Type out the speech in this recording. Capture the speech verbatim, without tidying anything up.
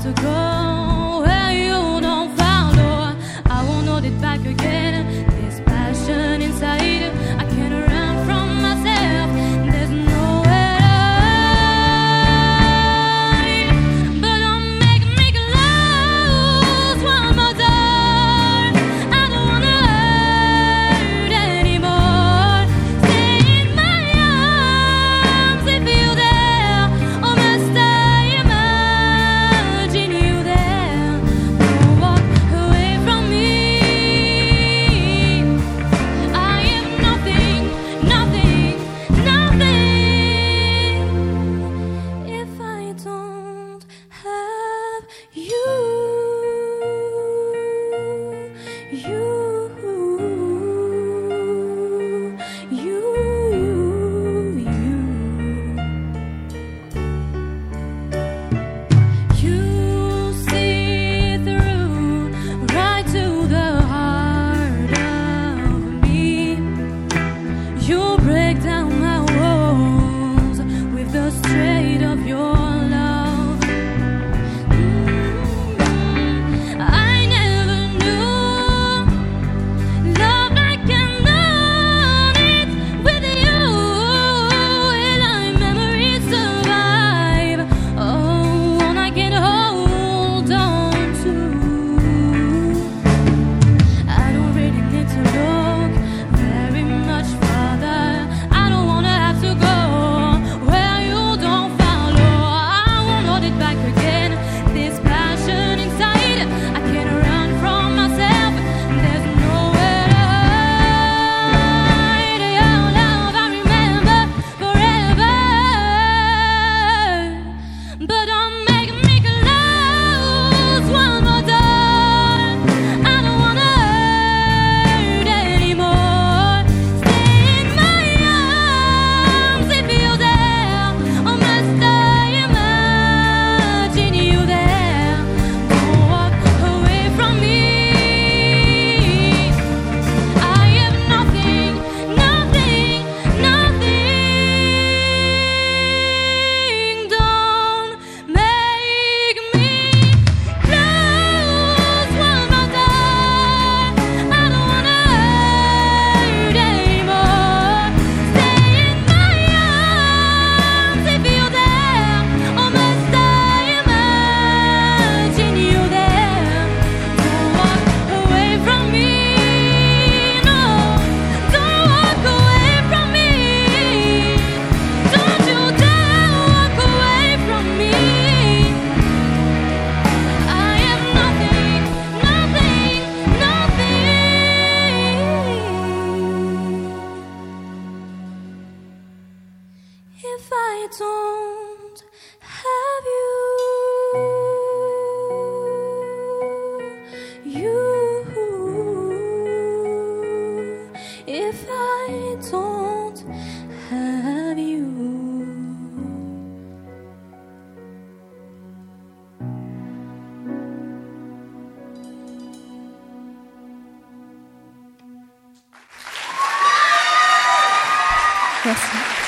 to go where you don't follow. I won't hold it back again. This passion inside, I can't run from myself. There's nowhere to hide. But don't make me close one more time. I don't wanna hurt anymore. Stay in my arms if you're there, or must I imagine you there? Don't walk away from me. I have nothing, nothing, nothing if I don't have you. You, you, you. You see through right to the heart of me. You break down my walls with the strength of your love. Mm, I never knew love like I know it with you. Will our memories survive? Oh, one I can hold on to. I don't really need to look very much further. I don't wanna have to go where you don't follow. I won't hold it back again. This passion inside, I can't run from myself. There's nowhere to hide. Your love I remember forever. But don't make me close one more time. I don't wanna hurt anymore. Stay in my arms if you're there, or must I imagine you there? Don't walk away from me. I have nothing, nothing, nothing. Don't make me close one more time. I don't wanna hurt anymore. Stay in my arms if you're there, or must I imagine you there? Don't walk away from me. No, don't walk away from me. Don't you dare walk away from me. I have nothing, nothing, nothing if I don't have you. You, if I don't have you. Merci.